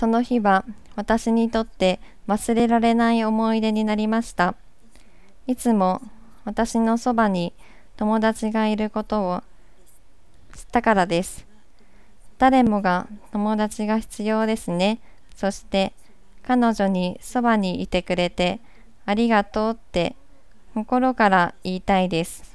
その日は私にとって忘れられない思い出になりました。いつも私のそばに友達がいることを知ったからです。誰もが友達が必要ですね。そして彼女にそばにいてくれてありがとうって心から言いたいです。